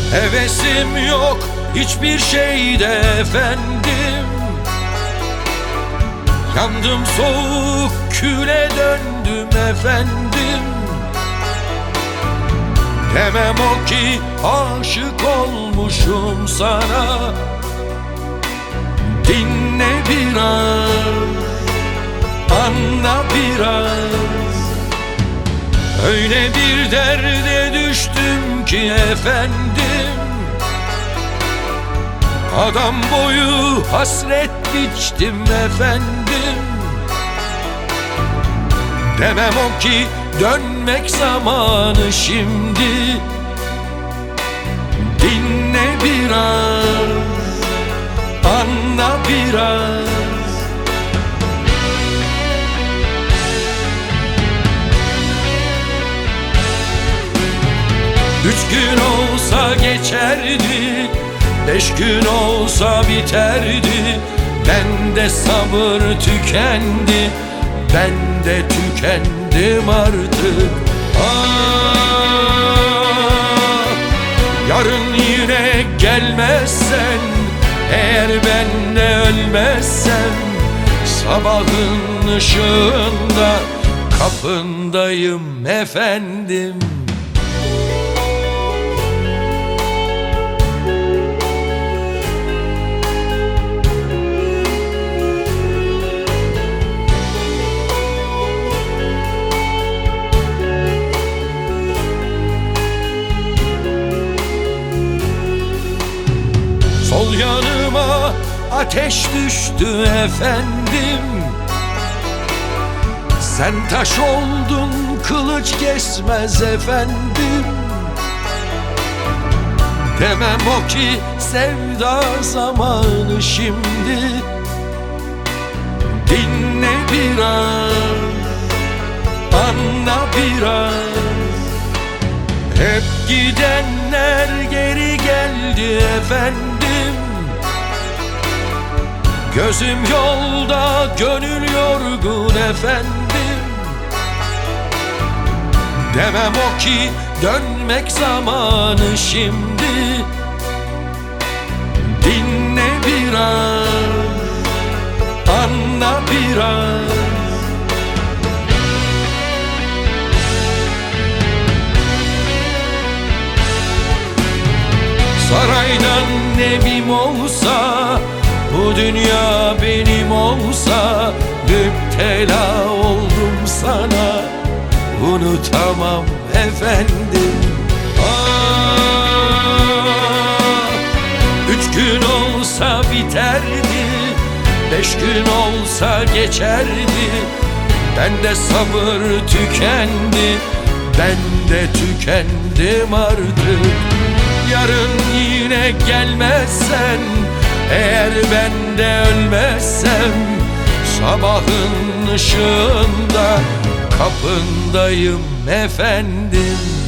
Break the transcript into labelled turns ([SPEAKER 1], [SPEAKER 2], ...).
[SPEAKER 1] Hevesim yok hiçbir şeyde efendim. Yandım, soğuk küle döndüm efendim. Demem o ki aşık olmuşum sana. Dinle biraz, anla biraz. Öyle bir derde düştüm ki efendim, adam boyu hasret biçtim efendim. Demem o ki dönmek zamanı şimdi. Dinle biraz, anla biraz. Üç gün olsa geçerdi, 5 gün olsa biterdi. Bende sabır tükendi, ben de tükendim artık. Yarın yine gelmezsen, eğer ben de ölmezsem, sabahın ışığında kapındayım efendim. Sol yanıma ateş düştü efendim. Sen taş oldun, kılıç kesmez efendim. Demem o ki sevda zamanı şimdi. Dinle biraz, anla biraz. Hep gidenler geri geldi efendim. Gözüm yolda, gönül yorgun efendim. Demem o ki dönmek zamanı şimdi. Dinle biraz, anla biraz. Saraydan evim olsa, bu dünya benim olsa, müptela oldum sana, unutamam efendim. 3 gün olsa biterdi, 5 gün olsa geçerdi. Bende sabır tükendi, ben de tükendim artık. Yarın yine gelmezsen, eğer ben de ölmezsem, sabahın ışığında kapındayım efendim.